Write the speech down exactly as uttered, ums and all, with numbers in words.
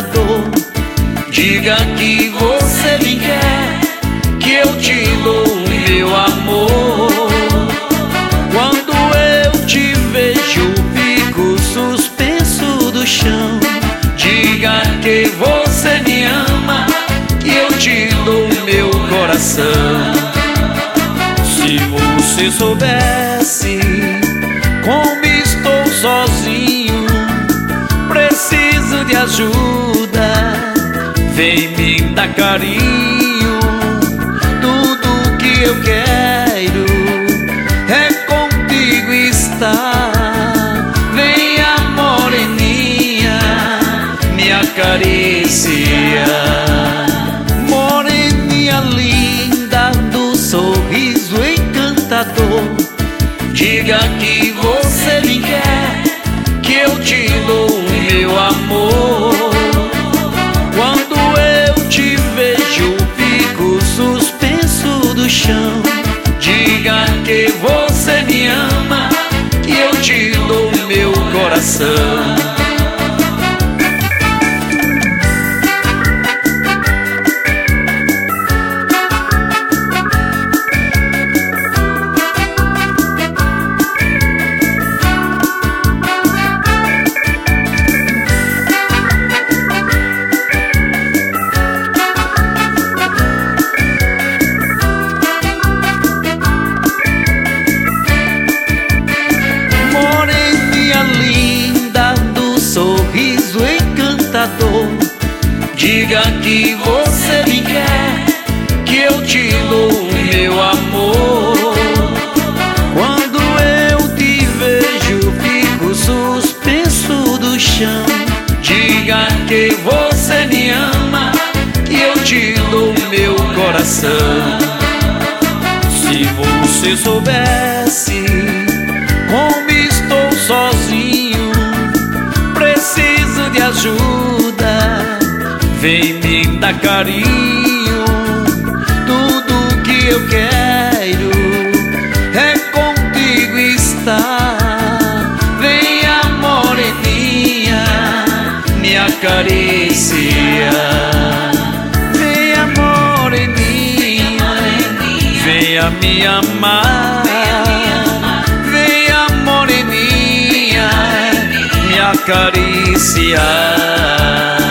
encantador. Diga que você me quer, que eu te dou meu amor. Quando eu te vejo, fico suspenso do chão. Diga que você me ama, que eu te dou meu coração. Se você soubesse como estou sozinho, preciso de ajuda, vem me dar carinho. Tudo que eu quero é contigo estar. Venha, moreninha, me acaricia. Moreninha linda do sorriso encantador. Diga que você me quer, que eu te dou meu amor. Quando eu te vejo, fico suspenso do chão. Diga que você me ama, que eu te dou meu coração. Diga que você me quer, que eu te dou meu amor. Quando eu te vejo, fico suspenso do chão. Diga que você me ama, que eu te dou meu coração. Se você soubesse como estou sozinho, preciso de ajuda, vem me dar carinho. Tudo que eu quero é contigo estar. Venha, moreninha, me acaricia. Venha, moreninha, venha me amar. Venha, moreninha, me acariciar.